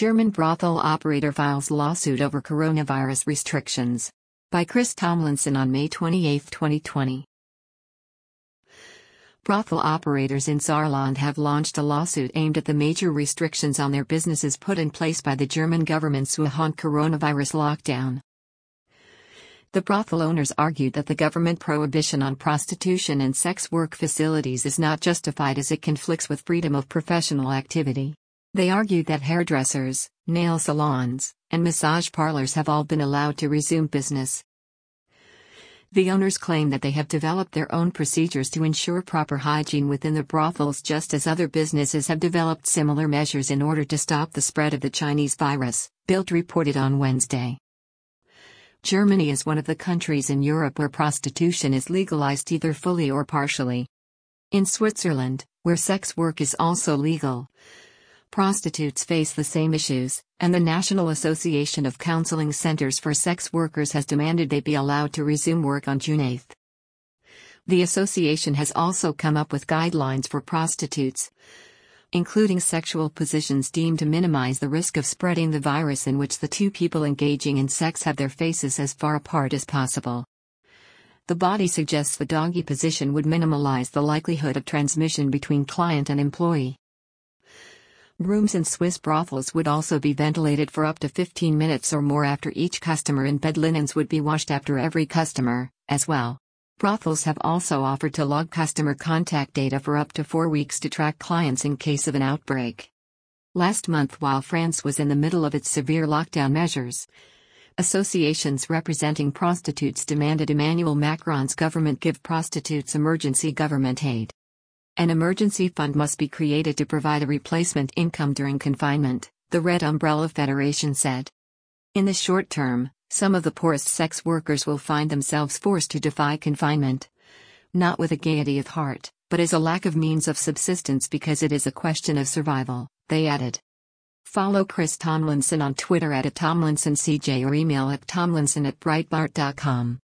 German brothel operator files lawsuit over coronavirus restrictions. By Chris Tomlinson on May 28, 2020. Brothel operators in Saarland have launched a lawsuit aimed at the major restrictions on their businesses put in place by the German government's Wuhan coronavirus lockdown. The brothel owners argued that the government prohibition on prostitution and sex work facilities is not justified as it conflicts with freedom of professional activity. They argued that hairdressers, nail salons, and massage parlors have all been allowed to resume business. The owners claim that they have developed their own procedures to ensure proper hygiene within the brothels, just as other businesses have developed similar measures in order to stop the spread of the Chinese virus, Bild reported on Wednesday. Germany is one of the countries in Europe where prostitution is legalized either fully or partially. In Switzerland, where sex work is also legal, prostitutes face the same issues, and the National Association of Counseling Centers for Sex Workers has demanded they be allowed to resume work on June 8. The association has also come up with guidelines for prostitutes, including sexual positions deemed to minimize the risk of spreading the virus, in which the two people engaging in sex have their faces as far apart as possible. The body suggests the doggy position would minimize the likelihood of transmission between client and employee. Rooms in Swiss brothels would also be ventilated for up to 15 minutes or more after each customer, and bed linens would be washed after every customer, as well. Brothels have also offered to log customer contact data for up to 4 weeks to track clients in case of an outbreak. Last month, while France was in the middle of its severe lockdown measures, associations representing prostitutes demanded Emmanuel Macron's government give prostitutes emergency government aid. An emergency fund must be created to provide a replacement income during confinement, the Red Umbrella Federation said. In the short term, some of the poorest sex workers will find themselves forced to defy confinement. Not with a gaiety of heart, but as a lack of means of subsistence, because it is a question of survival, they added. Follow Chris Tomlinson on Twitter @TomlinsonCJ or email at tomlinson@breitbart.com.